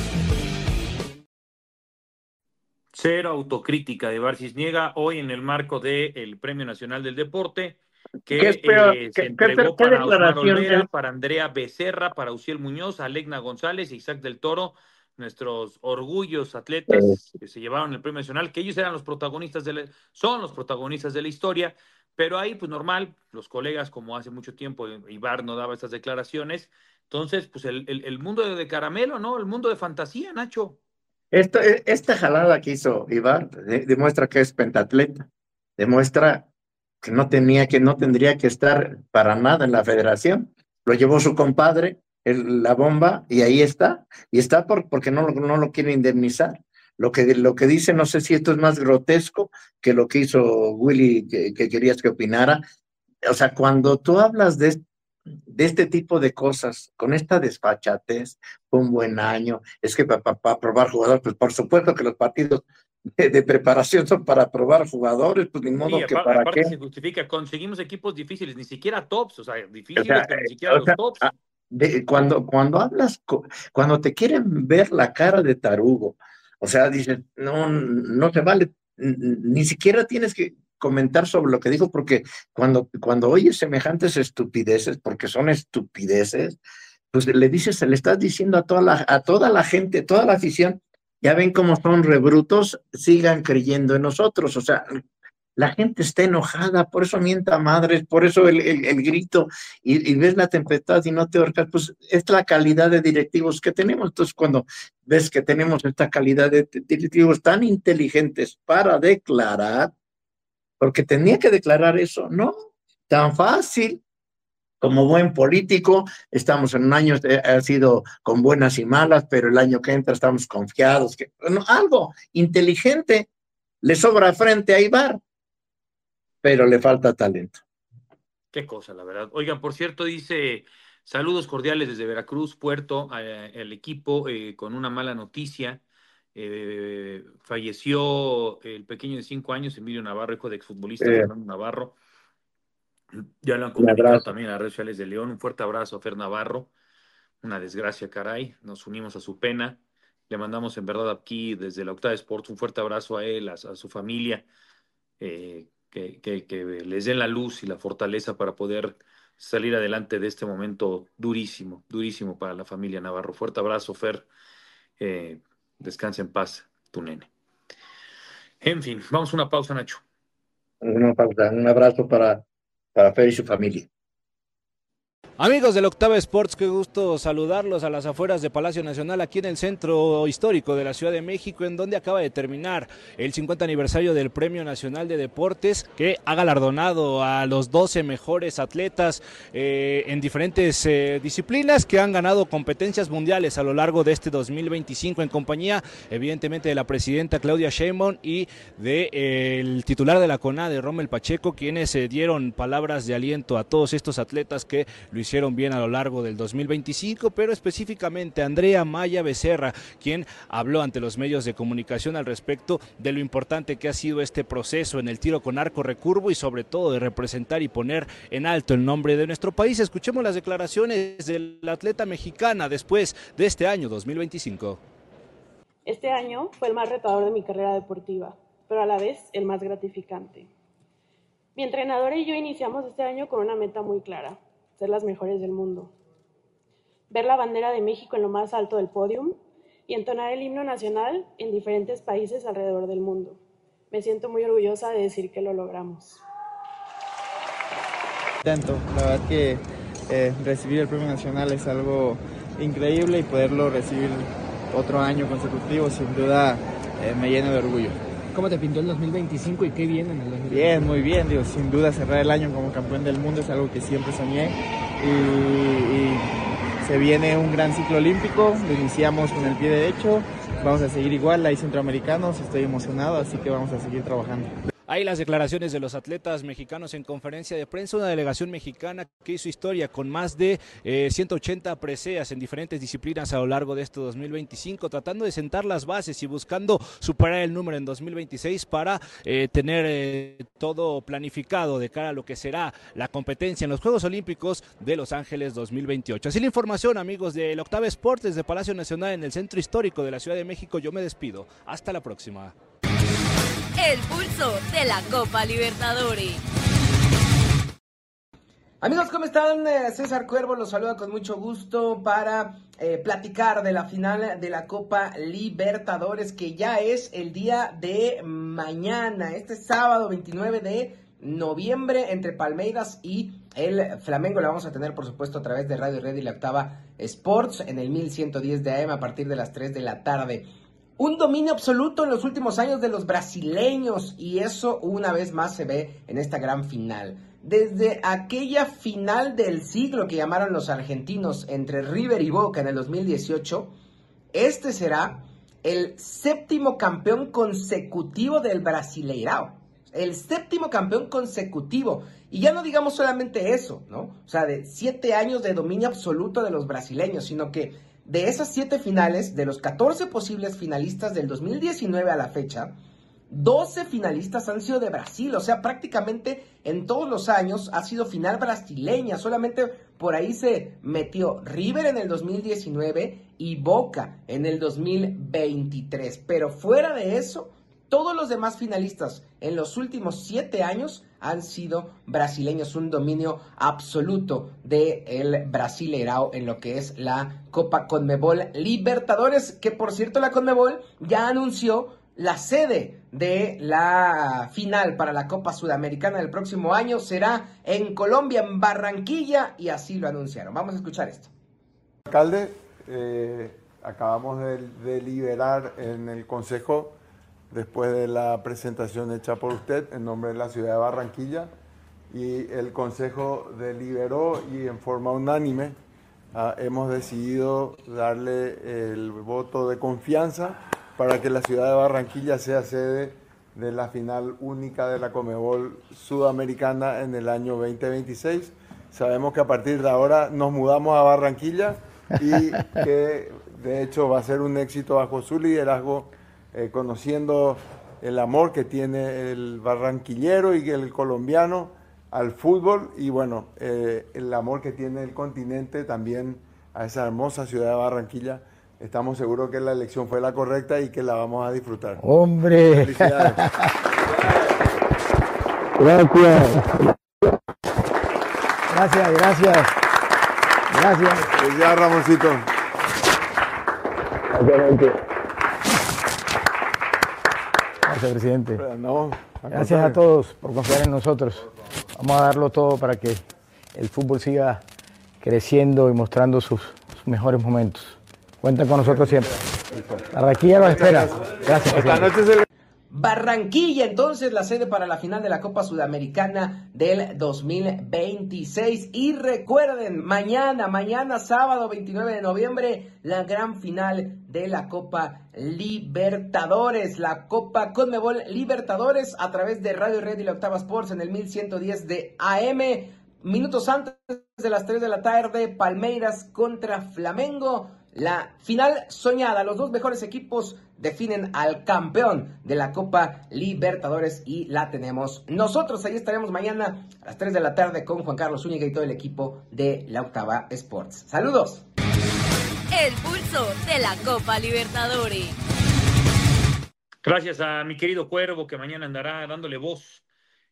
Cero autocrítica de Ibar Cisniega hoy en el marco del Premio Nacional del Deporte, que se entregó para Osmar Olvera, para Andrea Becerra, para Uciel Muñoz, Alegna González e Isaac del Toro, nuestros orgullos atletas que se llevaron el Premio Nacional, que ellos eran los protagonistas son los protagonistas de la historia, pero ahí, pues normal, los colegas, como hace mucho tiempo Ibar no daba estas declaraciones, entonces, pues el mundo de caramelo, ¿no? El mundo de fantasía, Nacho. Esta jalada que hizo Ibar demuestra que es pentatleta, demuestra que no tendría que estar para nada en la federación. Lo llevó su compadre, la bomba, y ahí está, porque no lo quiere indemnizar. Lo que dice, no sé si esto es más grotesco que lo que hizo Willy, que querías que opinara. O sea, cuando tú hablas de este tipo de cosas, con esta desfachatez, fue un buen año, es que para probar jugadores, pues por supuesto que los partidos de preparación son para probar jugadores, pues ni modo que para aparte qué. se justifica, conseguimos equipos difíciles, ni siquiera tops, o sea, difíciles, pero ni siquiera los tops. Cuando te quieren ver la cara de tarugo, o sea, dicen, no se vale, ni siquiera tienes que comentar sobre lo que dijo, porque cuando oyes semejantes estupideces, porque son estupideces, pues le estás diciendo a toda la gente, toda la afición, ya ven cómo son rebrutos, sigan creyendo en nosotros. O sea, la gente está enojada, por eso mienta madres, por eso el grito, y ves la tempestad y no te ahorcas. Pues es la calidad de directivos que tenemos. Entonces, cuando ves que tenemos esta calidad de directivos tan inteligentes para declarar, porque tenía que declarar eso, no tan fácil. Como buen político, estamos en un año, ha sido con buenas y malas, pero el año que entra estamos confiados, que algo inteligente le sobra frente a Ibar, pero le falta talento. Qué cosa, la verdad. Oigan, por cierto, dice, saludos cordiales desde Veracruz, Puerto, al equipo, con una mala noticia. Falleció el pequeño de 5 años, Emilio Navarro, hijo de exfutbolista Fernando Navarro. Ya lo han comunicado también a las redes sociales de León. Un fuerte abrazo a Fer Navarro. Una desgracia, caray. Nos unimos a su pena. Le mandamos en verdad aquí desde la Octava Sports un fuerte abrazo a él, a su familia, que les den la luz y la fortaleza para poder salir adelante de este momento durísimo, durísimo para la familia Navarro. Fuerte abrazo, Fer. Descansa en paz, tu nene. En fin, vamos a una pausa, Nacho. Una pausa. Un abrazo para Fer y su familia. Amigos del Octava Sports, qué gusto saludarlos a las afueras de Palacio Nacional, aquí en el centro histórico de la Ciudad de México, en donde acaba de terminar el 50 aniversario del Premio Nacional de Deportes, que ha galardonado a los 12 mejores atletas en diferentes disciplinas que han ganado competencias mundiales a lo largo de este 2025, en compañía evidentemente de la presidenta Claudia Sheinbaum y del titular de la CONADE, Rommel Pacheco, quienes dieron palabras de aliento a todos estos atletas que lo hicieron hicieron bien a lo largo del 2025, pero específicamente Andrea Maya Becerra, quien habló ante los medios de comunicación al respecto de lo importante que ha sido este proceso en el tiro con arco recurvo y sobre todo de representar y poner en alto el nombre de nuestro país. Escuchemos las declaraciones de la atleta mexicana después de este año 2025. Este año fue el más retador de mi carrera deportiva, pero a la vez el más gratificante. Mi entrenadora y yo iniciamos este año con una meta muy clara: ser las mejores del mundo. Ver la bandera de México en lo más alto del pódium y entonar el himno nacional en diferentes países alrededor del mundo. Me siento muy orgullosa de decir que lo logramos. Tanto, la verdad que recibir el premio nacional es algo increíble y poderlo recibir otro año consecutivo sin duda me llena de orgullo. ¿Cómo te pintó el 2025 y qué viene en el 2025? Bien, muy bien, digo, sin duda cerrar el año como campeón del mundo es algo que siempre soñé y se viene un gran ciclo olímpico, lo iniciamos con el pie derecho, vamos a seguir igual, hay centroamericanos, estoy emocionado, así que vamos a seguir trabajando. Ahí las declaraciones de los atletas mexicanos en conferencia de prensa, una delegación mexicana que hizo historia con más de 180 preseas en diferentes disciplinas a lo largo de este 2025, tratando de sentar las bases y buscando superar el número en 2026 para tener todo planificado de cara a lo que será la competencia en los Juegos Olímpicos de Los Ángeles 2028. Así la información, amigos del Octava Sports desde Palacio Nacional en el Centro Histórico de la Ciudad de México. Yo me despido. Hasta la próxima. El pulso de la Copa Libertadores. Amigos, ¿cómo están? César Cuervo los saluda con mucho gusto para platicar de la final de la Copa Libertadores, que ya es el día de mañana, este sábado 29 de noviembre, entre Palmeiras y el Flamengo. La vamos a tener, por supuesto, a través de Radio Red y la Octava Sports en el 1110 de AM a partir de las 3 de la tarde. Un dominio absoluto en los últimos años de los brasileños, y eso una vez más se ve en esta gran final. Desde aquella final del siglo que llamaron los argentinos entre River y Boca en el 2018, este será el 7º campeón consecutivo del Brasileirao. El 7º campeón consecutivo. Y ya no digamos solamente eso, ¿no? O sea, de 7 años de dominio absoluto de los brasileños, sino que de esas 7 finales, de los 14 posibles finalistas del 2019 a la fecha, 12 finalistas han sido de Brasil. O sea, prácticamente en todos los años ha sido final brasileña. Solamente por ahí se metió River en el 2019 y Boca en el 2023. Pero fuera de eso, todos los demás finalistas en los últimos 7 años han sido brasileños. Un dominio absoluto del Brasileirao en lo que es la Copa Conmebol Libertadores, que por cierto la Conmebol ya anunció la sede de la final para la Copa Sudamericana del próximo año. Será en Colombia, en Barranquilla, y así lo anunciaron. Vamos a escuchar esto. Alcalde, acabamos de deliberar en el Consejo después de la presentación hecha por usted en nombre de la ciudad de Barranquilla, y el Consejo deliberó y en forma unánime hemos decidido darle el voto de confianza para que la ciudad de Barranquilla sea sede de la final única de la Conmebol Sudamericana en el año 2026. Sabemos que a partir de ahora nos mudamos a Barranquilla y que de hecho va a ser un éxito bajo su liderazgo, conociendo el amor que tiene el barranquillero y el colombiano al fútbol, y bueno, el amor que tiene el continente también a esa hermosa ciudad de Barranquilla. Estamos seguros que la elección fue la correcta y que la vamos a disfrutar. ¡Hombre! ¡Felicidades! Gracias. Gracias. Ya, Ramoncito. Gracias, presidente. No, gracias a todos por confiar en nosotros. Vamos a darlo todo para que el fútbol siga creciendo y mostrando sus mejores momentos. Cuenten con nosotros siempre. Barranquilla los espera. Gracias, presidente. Barranquilla, entonces, la sede para la final de la Copa Sudamericana del 2026. Y recuerden, mañana sábado 29 de noviembre, la gran final de la Copa Libertadores, la Copa Conmebol Libertadores, a través de Radio Red y la Octava Sports en el 1110 de AM. minutos antes de las 3 de la tarde, Palmeiras contra Flamengo. La final soñada, los dos mejores equipos definen al campeón de la Copa Libertadores y la tenemos nosotros. Ahí estaremos mañana a las 3 de la tarde con Juan Carlos Zúñiga y todo el equipo de La Octava Sports. ¡Saludos! El pulso de la Copa Libertadores. Gracias a mi querido Cuervo, que mañana andará dándole voz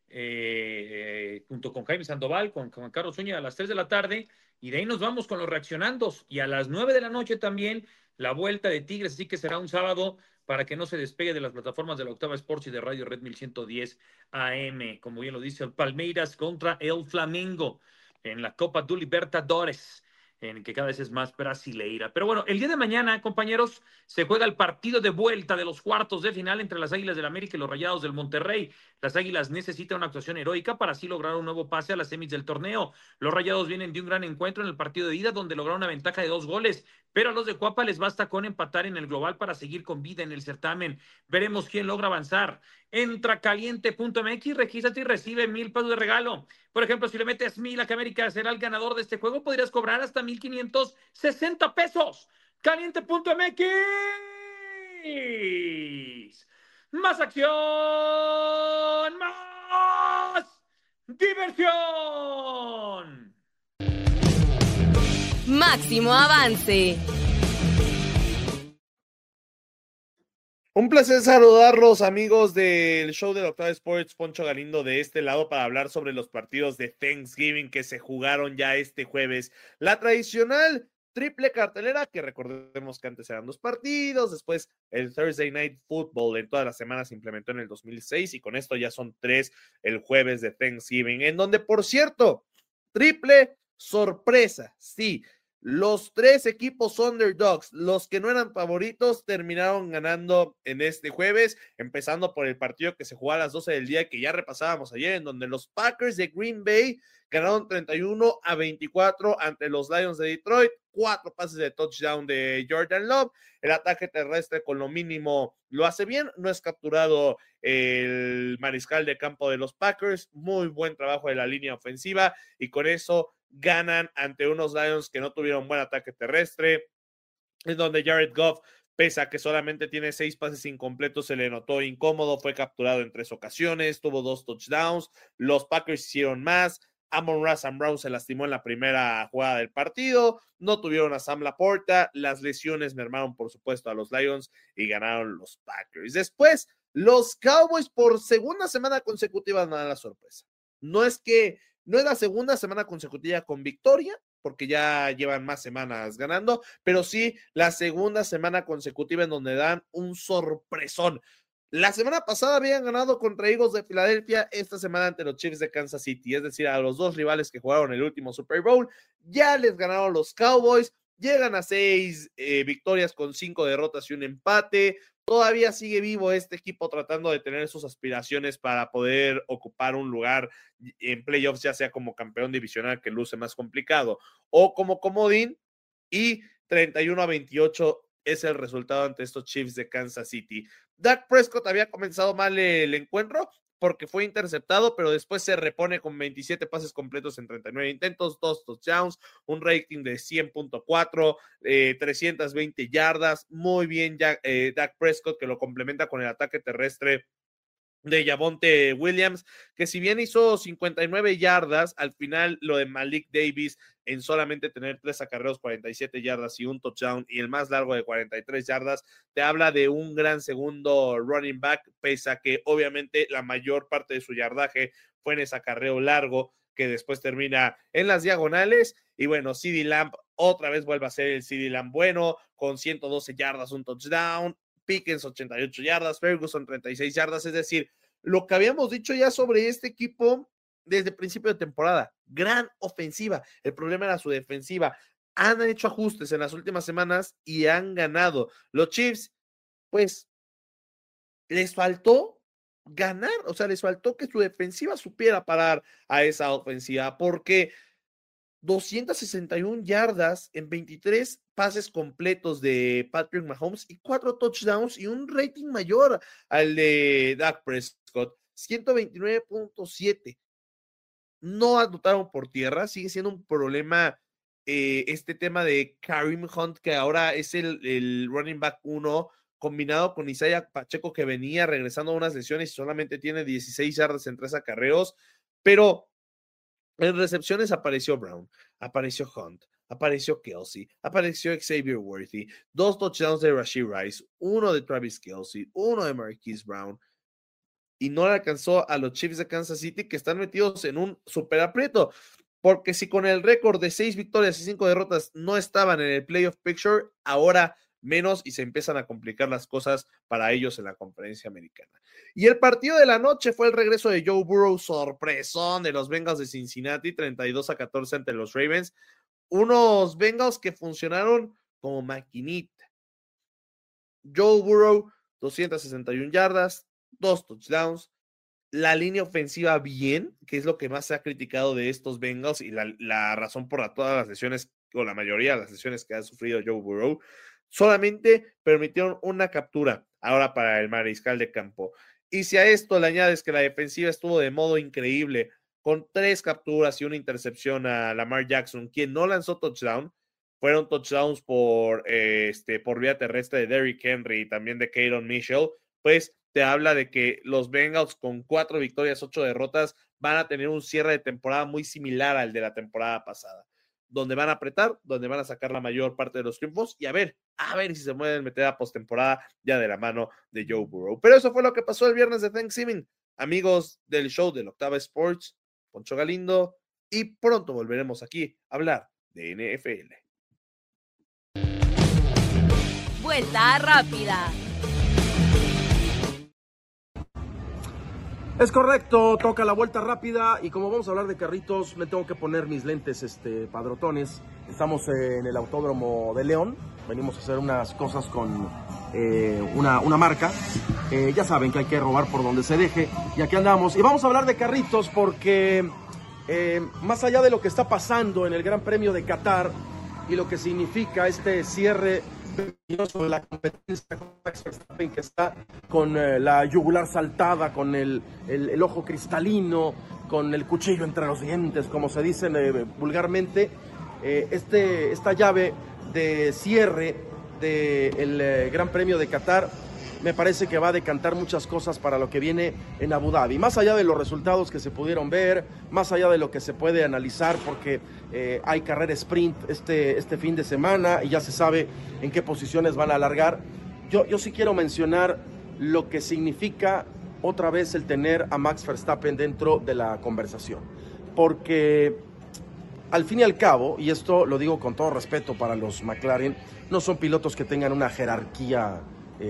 junto con Jaime Sandoval, con Juan Carlos Zúñiga a las 3 de la tarde. Y de ahí nos vamos con los reaccionandos. Y a las 9 de la noche también la vuelta de Tigres. Así que será un sábado para que no se despegue de las plataformas de la Octava Sports y de Radio Red 1110 AM. Como bien lo dice el Palmeiras contra el Flamengo en la Copa do Libertadores, en que cada vez es más brasileira. Pero bueno, el día de mañana, compañeros, se juega el partido de vuelta de los cuartos de final entre las Águilas del América y los Rayados del Monterrey. Las Águilas necesitan una actuación heroica para así lograr un nuevo pase a las semis del torneo. Los Rayados vienen de un gran encuentro en el partido de ida, donde lograron una ventaja de 2 goles, pero a los de Cuapa les basta con empatar en el global para seguir con vida en el certamen. Veremos quién logra avanzar. Entra caliente.mx, regístrate y recibe 1,000 pesos de regalo. Por ejemplo, si le metes 1,000 a que América será el ganador de este juego, podrías cobrar hasta 1,560 pesos. Caliente.mx. Más acción, más diversión. Máximo avance. Un placer saludarlos, amigos del show de la Octava Sports. Poncho Galindo de este lado para hablar sobre los partidos de Thanksgiving que se jugaron ya este jueves. La tradicional triple cartelera, que recordemos que antes eran 2 partidos, después el Thursday Night Football en todas las semanas se implementó en el 2006 y con esto ya son 3 el jueves de Thanksgiving, en donde, por cierto, triple sorpresa, sí. Los 3 equipos underdogs, los que no eran favoritos, terminaron ganando en este jueves, empezando por el partido que se jugó a las 12 del día, que ya repasábamos ayer, en donde los Packers de Green Bay ganaron 31-24 ante los Lions de Detroit, 4 pases de touchdown de Jordan Love. El ataque terrestre con lo mínimo lo hace bien, no es capturado el mariscal de campo de los Packers, muy buen trabajo de la línea ofensiva y con eso ganan ante unos Lions que no tuvieron buen ataque terrestre, en donde Jared Goff, pese a que solamente tiene 6 pases incompletos, se le notó incómodo, fue capturado en 3 ocasiones, tuvo 2 touchdowns, los Packers hicieron más, Amon-Ra St. Brown se lastimó en la primera jugada del partido, no tuvieron a Sam Laporta, las lesiones mermaron por supuesto a los Lions y ganaron los Packers. Después, los Cowboys por segunda semana consecutiva dan la sorpresa. No es la segunda semana consecutiva con victoria, porque ya llevan más semanas ganando, pero sí la segunda semana consecutiva en donde dan un sorpresón. La semana pasada habían ganado contra Eagles de Filadelfia, esta semana ante los Chiefs de Kansas City, es decir, a los 2 rivales que jugaron el último Super Bowl, ya les ganaron los Cowboys, llegan a 6 victorias con 5 derrotas y un empate. Todavía sigue vivo este equipo tratando de tener sus aspiraciones para poder ocupar un lugar en playoffs, ya sea como campeón divisional, que luce más complicado, o como comodín, y 31-28 es el resultado ante estos Chiefs de Kansas City. Dak Prescott había comenzado mal el encuentro porque fue interceptado, pero después se repone con 27 pases completos en 39 intentos, 2 touchdowns, un rating de 100.4, 320 yardas, muy bien Dak Prescott, que lo complementa con el ataque terrestre de Javonte Williams, que si bien hizo 59 yardas, al final lo de Malik Davis en solamente tener 3 acarreos, 47 yardas y un touchdown, y el más largo de 43 yardas, te habla de un gran segundo running back, pese a que obviamente la mayor parte de su yardaje fue en ese acarreo largo, que después termina en las diagonales, y bueno, CeeDee Lamb otra vez vuelve a ser el CeeDee Lamb bueno, con 112 yardas, un touchdown, Pickens 88 yardas, Ferguson 36 yardas, es decir, lo que habíamos dicho ya sobre este equipo desde el principio de temporada, gran ofensiva, el problema era su defensiva, han hecho ajustes en las últimas semanas y han ganado. Los Chiefs, pues, les faltó ganar, o sea, les faltó que su defensiva supiera parar a esa ofensiva, porque 261 yardas en 23 pases completos de Patrick Mahomes y 4 touchdowns y un rating mayor al de Dak Prescott, 129.7. no anotaron por tierra, sigue siendo un problema este tema de Kareem Hunt, que ahora es el running back 1, combinado con Isaiah Pacheco, que venía regresando a unas lesiones y solamente tiene 16 yardas en 3 acarreos, pero en recepciones apareció Brown, apareció Hunt, apareció Kelsey, apareció Xavier Worthy, 2 touchdowns de Rashee Rice, 1 de Travis Kelsey, 1 de Marquise Brown, y no le alcanzó a los Chiefs de Kansas City, que están metidos en un super aprieto, porque si con el récord de 6 victorias y 5 derrotas no estaban en el playoff picture, ahora menos, y se empiezan a complicar las cosas para ellos en la conferencia americana. Y el partido de la noche fue el regreso de Joe Burrow, sorpresón de los Bengals de Cincinnati, 32-14 ante los Ravens, unos Bengals que funcionaron como maquinita. Joe Burrow, 261 yardas, 2 touchdowns, la línea ofensiva bien, que es lo que más se ha criticado de estos Bengals y la razón por todas las lesiones, o la mayoría de las lesiones que ha sufrido Joe Burrow. Solamente permitieron una captura ahora para el mariscal de campo. Y si a esto le añades que la defensiva estuvo de modo increíble, con 3 capturas y una intercepción a Lamar Jackson, quien no lanzó touchdown, fueron touchdowns por vía terrestre de Derrick Henry y también de Keaton Mitchell, pues te habla de que los Bengals con 4 victorias, 8 derrotas, van a tener un cierre de temporada muy similar al de la temporada pasada, donde van a apretar, donde van a sacar la mayor parte de los triunfos y a ver si se pueden meter a postemporada ya de la mano de Joe Burrow. Pero eso fue lo que pasó el viernes de Thanksgiving. Amigos del show de la Octava Sports, Poncho Galindo, y pronto volveremos aquí a hablar de NFL. Vuelta rápida. Es correcto, toca la vuelta rápida y como vamos a hablar de carritos, me tengo que poner mis lentes padrotones. Estamos en el Autódromo de León, venimos a hacer unas cosas con una marca. Ya saben que hay que robar por donde se deje y aquí andamos. Y vamos a hablar de carritos porque más allá de lo que está pasando en el Gran Premio de Qatar y lo que significa este cierre de la competencia con Max Verstappen, que está con la yugular saltada, con el ojo cristalino, con el cuchillo entre los dientes, como se dice vulgarmente, esta llave de cierre del Gran Premio de Qatar me parece que va a decantar muchas cosas para lo que viene en Abu Dhabi, más allá de los resultados que se pudieron ver, más allá de lo que se puede analizar, porque hay carrera sprint este fin de semana y ya se sabe en qué posiciones van a alargar. Yo sí quiero mencionar lo que significa otra vez el tener a Max Verstappen dentro de la conversación, porque al fin y al cabo, y esto lo digo con todo respeto para los McLaren, no son pilotos que tengan una jerarquía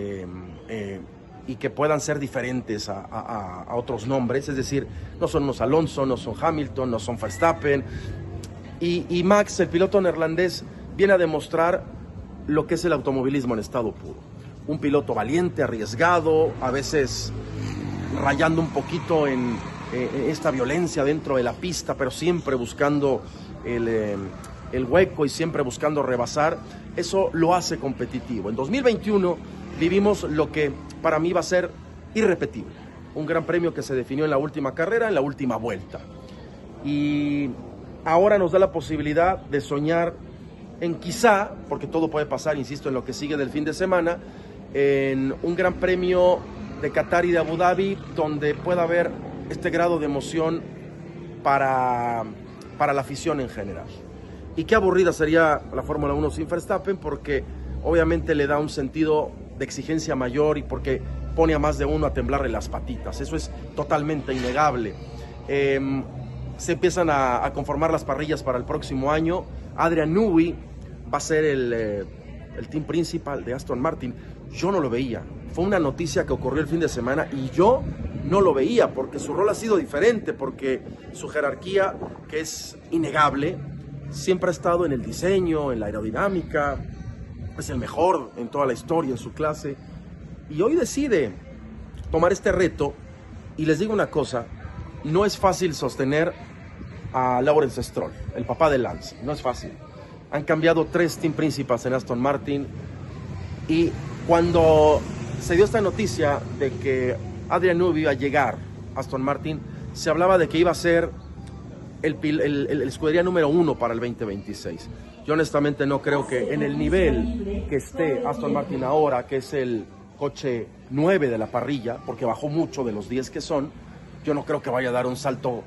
y que puedan ser diferentes a otros nombres, es decir, no son unos Alonso, no son Hamilton, no son Verstappen, y Max, el piloto neerlandés, viene a demostrar lo que es el automovilismo en estado puro, un piloto valiente, arriesgado, a veces rayando un poquito en esta violencia dentro de la pista, pero siempre buscando el hueco y siempre buscando rebasar. Eso lo hace competitivo. En 2021 vivimos lo que para mí va a ser irrepetible, un gran premio que se definió en la última carrera, en la última vuelta, y ahora nos da la posibilidad de soñar en quizá, porque todo puede pasar, insisto, en lo que sigue del fin de semana, en un gran premio de Qatar y de Abu Dhabi, donde pueda haber este grado de emoción para la afición en general. Y qué aburrida sería la Fórmula 1 sin Verstappen, porque obviamente le da un sentido de exigencia mayor y porque pone a más de uno a temblarle las patitas. Eso es totalmente innegable. Se empiezan a conformar las parrillas para el próximo año. Adrian Newey va a ser el team principal de Aston Martin. Yo no lo veía. Fue una noticia que ocurrió el fin de semana y yo no lo veía porque su rol ha sido diferente, porque su jerarquía, que es innegable, siempre ha estado en el diseño, en la aerodinámica, es el mejor en toda la historia, en su clase, y hoy decide tomar este reto, y les digo una cosa, no es fácil sostener a Lawrence Stroll, el papá de Lance, no es fácil. Han cambiado 3 team principals en Aston Martin, y cuando se dio esta noticia de que Adrian Newey iba a llegar a Aston Martin, se hablaba de que iba a ser el escudería número 1 para el 2026. Yo honestamente no creo que en el nivel que esté Aston Martin ahora, que es el coche 9 de la parrilla, porque bajó mucho de los 10 que son, yo no creo que vaya a dar un salto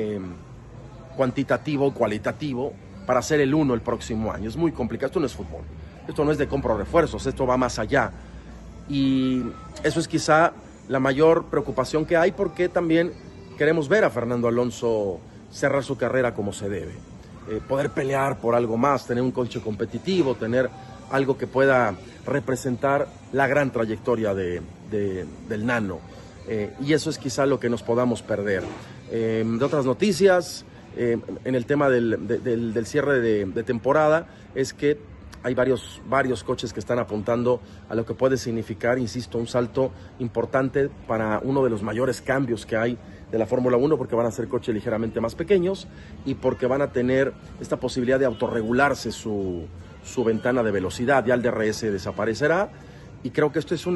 cuantitativo, cualitativo, para ser el 1 el próximo año. Es muy complicado, esto no es fútbol, esto no es de compra de refuerzos, esto va más allá. Y eso es quizá la mayor preocupación que hay, porque también queremos ver a Fernando Alonso cerrar su carrera como se debe. Poder pelear por algo más, tener un coche competitivo, tener algo que pueda representar la gran trayectoria del nano. Y eso es quizá lo que nos podamos perder. De otras noticias, en el tema del cierre de temporada, es que hay varios coches que están apuntando a lo que puede significar, insisto, un salto importante para uno de los mayores cambios que hay de la Fórmula 1, porque van a ser coches ligeramente más pequeños y porque van a tener esta posibilidad de autorregularse su ventana de velocidad. Ya el DRS desaparecerá, y creo que esto es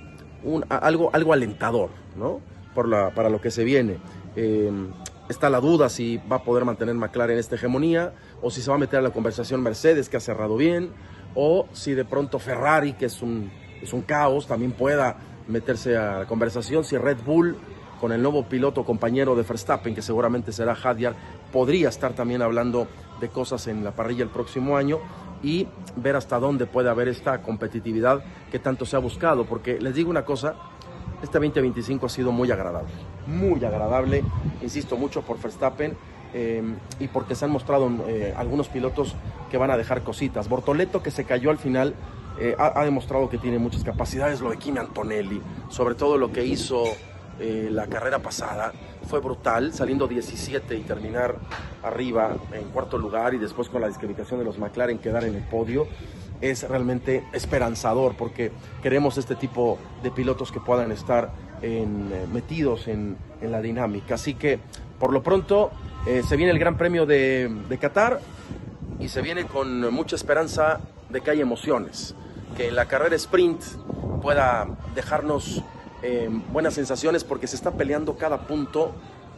algo alentador, ¿no? Para lo que se viene. Está la duda si va a poder mantener McLaren esta hegemonía, o si se va a meter a la conversación Mercedes, que ha cerrado bien, o si de pronto Ferrari, que es un caos, también pueda meterse a la conversación. Si Red Bull, con el nuevo piloto compañero de Verstappen, que seguramente será Hadjar, podría estar también hablando de cosas en la parrilla el próximo año, y ver hasta dónde puede haber esta competitividad que tanto se ha buscado. Porque les digo una cosa, este 2025 ha sido muy agradable, insisto, mucho por Verstappen, y porque se han mostrado algunos pilotos que van a dejar cositas. Bortoleto, que se cayó al final, ha demostrado que tiene muchas capacidades. Lo de Kimi Antonelli, sobre todo lo que hizo la carrera pasada, fue brutal, saliendo 17 y terminar arriba en cuarto lugar, y después con la descalificación de los McLaren quedar en el podio. Es realmente esperanzador, porque queremos este tipo de pilotos que puedan estar metidos en la dinámica. Así que por lo pronto se viene el Gran Premio de Qatar, y se viene con mucha esperanza de que haya emociones, que la carrera sprint pueda dejarnos buenas sensaciones, porque se está peleando cada punto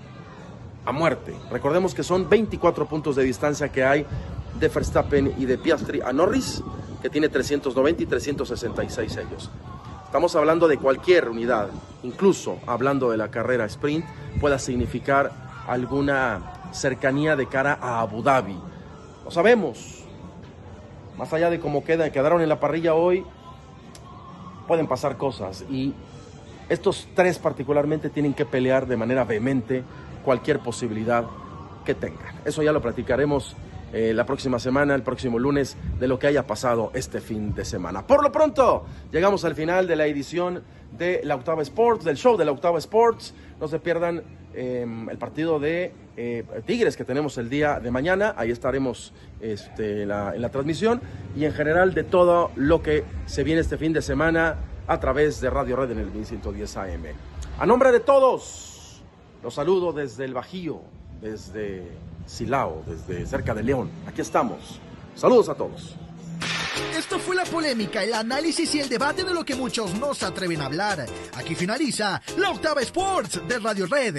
a muerte. Recordemos que son 24 puntos de distancia que hay de Verstappen y de Piastri a Norris, que tiene 390 y 366 ellos. Estamos hablando de cualquier unidad, incluso hablando de la carrera sprint, pueda significar alguna cercanía de cara a Abu Dhabi. Lo sabemos, más allá de cómo quedaron en la parrilla hoy, pueden pasar cosas, y estos tres particularmente tienen que pelear de manera vehemente cualquier posibilidad que tengan. Eso ya lo platicaremos la próxima semana, el próximo lunes, de lo que haya pasado este fin de semana. Por lo pronto, llegamos al final de la edición de La Octava Sports, del show de La Octava Sports. No se pierdan el partido de Tigres que tenemos el día de mañana. Ahí estaremos en la transmisión, y en general de todo lo que se viene este fin de semana a través de Radio Red en el 1110 AM. A nombre de todos, los saludo desde el Bajío, desde Silao, desde cerca de León. Aquí estamos. Saludos a todos. Esto fue la polémica, el análisis y el debate de lo que muchos no se atreven a hablar. Aquí finaliza La Octava Sports de Radio Red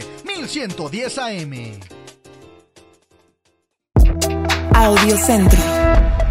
1110 AM. Audio Centro.